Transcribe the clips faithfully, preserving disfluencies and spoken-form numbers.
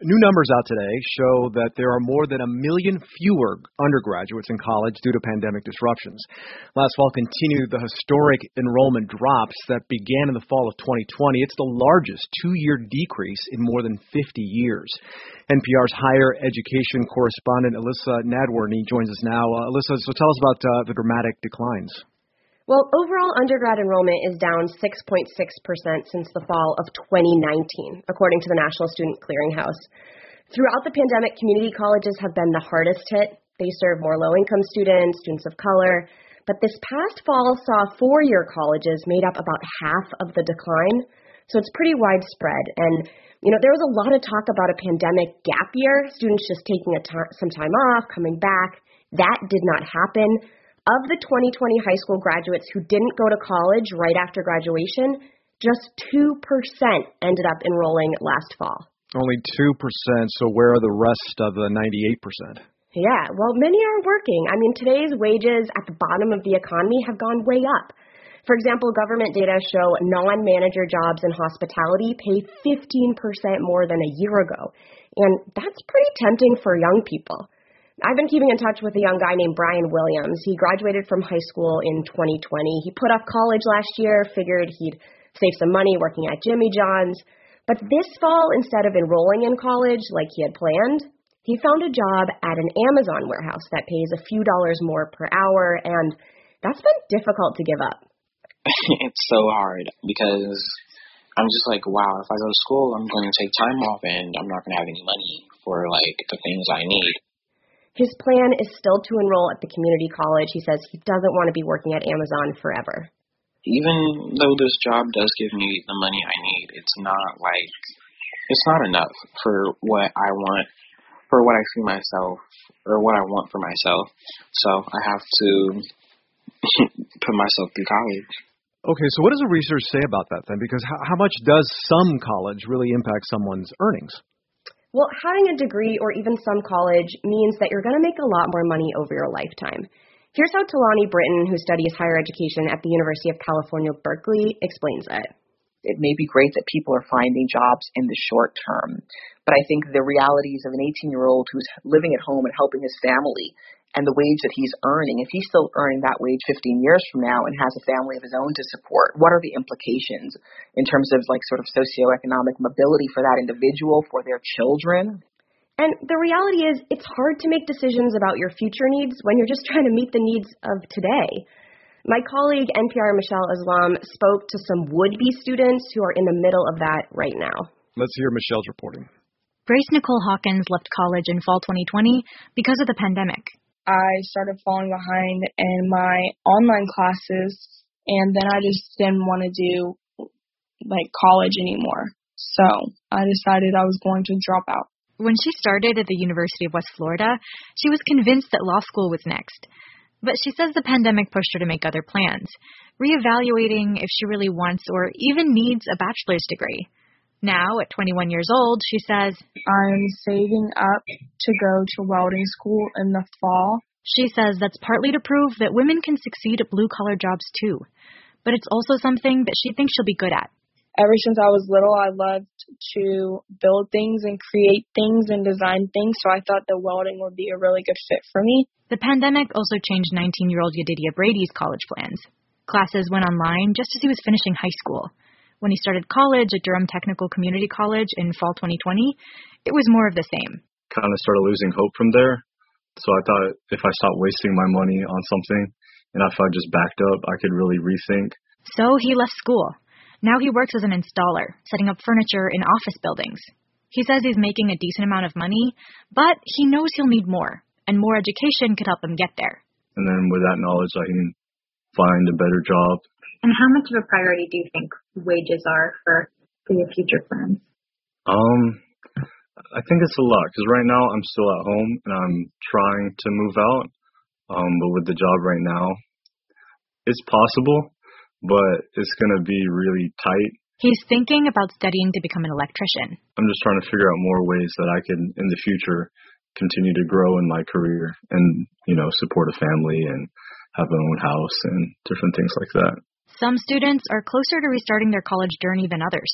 New numbers out today show that there are more than a million fewer undergraduates in college due to pandemic disruptions. Last fall continued the historic enrollment drops that began in the fall of twenty twenty. It's the largest two-year decrease in more than fifty years. N P R's higher education correspondent Alyssa Nadworny joins us now. Uh, Alyssa, so tell us about uh, the dramatic declines. Well, overall undergrad enrollment is down six point six percent since the fall of twenty nineteen, according to the National Student Clearinghouse. Throughout the pandemic, community colleges have been the hardest hit. They serve more low-income students, students of color. But this past fall saw four-year colleges made up about half of the decline. So it's pretty widespread. And, you know, there was a lot of talk about a pandemic gap year, students just taking a t- some time off, coming back. That did not happen. Of the twenty twenty high school graduates who didn't go to college right after graduation, just two percent ended up enrolling last fall. Only two percent, so where are the rest of the ninety-eight percent? Yeah, well, many are working. I mean, today's wages at the bottom of the economy have gone way up. For example, government data show non-manager jobs in hospitality pay fifteen percent more than a year ago. And that's pretty tempting for young people. I've been keeping in touch with a young guy named Brian Williams. He graduated from high school in twenty twenty. He put off college last year, figured he'd save some money working at Jimmy John's. But this fall, instead of enrolling in college like he had planned, he found a job at an Amazon warehouse that pays a few dollars more per hour, and that's been difficult to give up. It's so hard because I'm just like, wow, if I go to school, I'm going to take time off and I'm not going to have any money for, like, the things I need. His plan is still to enroll at the community college. He says he doesn't want to be working at Amazon forever. Even though this job does give me the money I need, it's not like, it's not enough for what I want, for what I see myself, or what I want for myself. So I have to put myself through college. Okay, so what does the research say about that then? Because how, how much does some college really impact someone's earnings? Well, having a degree or even some college means that you're going to make a lot more money over your lifetime. Here's how Talani Britton, who studies higher education at the University of California, Berkeley, explains it. It may be great that people are finding jobs in the short term, but I think the realities of an eighteen-year-old who's living at home and helping his family and the wage that he's earning, if he's still earning that wage fifteen years from now and has a family of his own to support, what are the implications in terms of like sort of socioeconomic mobility for that individual, for their children? And the reality is it's hard to make decisions about your future needs when you're just trying to meet the needs of today. My colleague, N P R Michelle Islam, spoke to some would-be students who are in the middle of that right now. Let's hear Michelle's reporting. Grace Nicole Hawkins left college in fall twenty twenty because of the pandemic. I started falling behind in my online classes, and then I just didn't want to do, like, college anymore. So I decided I was going to drop out. When she started at the University of West Florida, she was convinced that law school was next. But she says the pandemic pushed her to make other plans, reevaluating if she really wants or even needs a bachelor's degree. Now, at twenty-one years old, she says, I'm saving up to go to welding school in the fall. She says that's partly to prove that women can succeed at blue-collar jobs too. But it's also something that she thinks she'll be good at. Ever since I was little, I loved to build things and create things and design things, so I thought that welding would be a really good fit for me. The pandemic also changed nineteen-year-old Yedidia Brady's college plans. Classes went online just as he was finishing high school. When he started college at Durham Technical Community College in fall twenty twenty, it was more of the same. Kind of started losing hope from there. So I thought if I stopped wasting my money on something and if I just backed up, I could really rethink. So he left school. Now he works as an installer, setting up furniture in office buildings. He says he's making a decent amount of money, but he knows he'll need more, and more education could help him get there. And then with that knowledge, I can find a better job. And how much of a priority do you think wages are for, for your future plans? Um, I think it's a lot, because right now I'm still at home and I'm trying to move out. Um, but with the job right now, it's possible, but it's going to be really tight. He's thinking about studying to become an electrician. I'm just trying to figure out more ways that I can, in the future, continue to grow in my career and, you know, support a family and have my own house and different things like that. Some students are closer to restarting their college journey than others.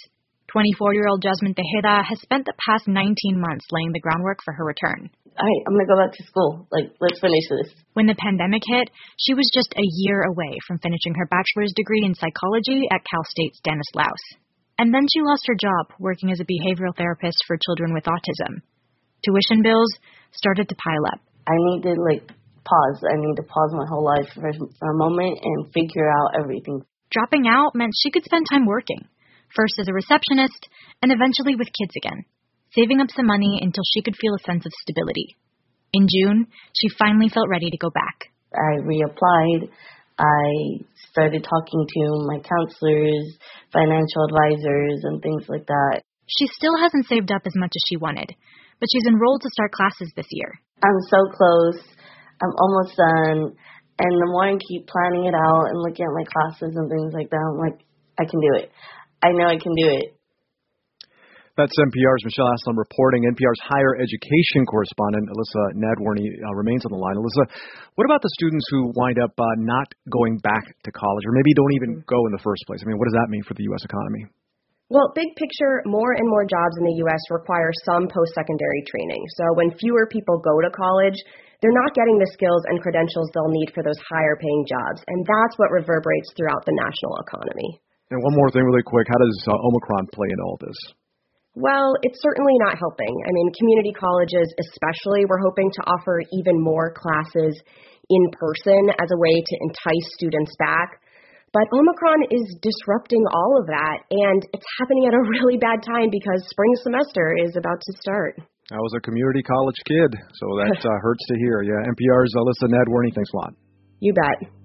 twenty-four-year-old Jasmine Tejeda has spent the past nineteen months laying the groundwork for her return. All right, I'm going to go back to school. Like, let's finish this. When the pandemic hit, she was just a year away from finishing her bachelor's degree in psychology at Cal State Stanislaus. And then she lost her job working as a behavioral therapist for children with autism. Tuition bills started to pile up. I need to, like, pause. I need to pause my whole life for, for a moment and figure out everything. Dropping out meant she could spend time working, first as a receptionist and eventually with kids again, saving up some money until she could feel a sense of stability. In June, she finally felt ready to go back. I reapplied. I started talking to my counselors, financial advisors, and things like that. She still hasn't saved up as much as she wanted, but she's enrolled to start classes this year. I'm so close. I'm almost done. And the more I keep planning it out and looking at my classes and things like that, I'm like, I can do it. I know I can do it. That's N P R's Michelle Aslam reporting. N P R's higher education correspondent, Alyssa Nadworny, uh, remains on the line. Alyssa, what about the students who wind up uh, not going back to college or maybe don't even go in the first place? I mean, what does that mean for the U S economy? Well, big picture, more and more jobs in the U S require some post-secondary training. So when fewer people go to college, they're not getting the skills and credentials they'll need for those higher-paying jobs, and that's what reverberates throughout the national economy. And one more thing really quick, how does uh, Omicron play into all this? Well, it's certainly not helping. I mean, community colleges especially were hoping to offer even more classes in person as a way to entice students back. But Omicron is disrupting all of that, and it's happening at a really bad time because spring semester is about to start. I was a community college kid, so that uh, hurts to hear. Yeah, N P R's Alyssa Nadworny, thanks a lot. You bet.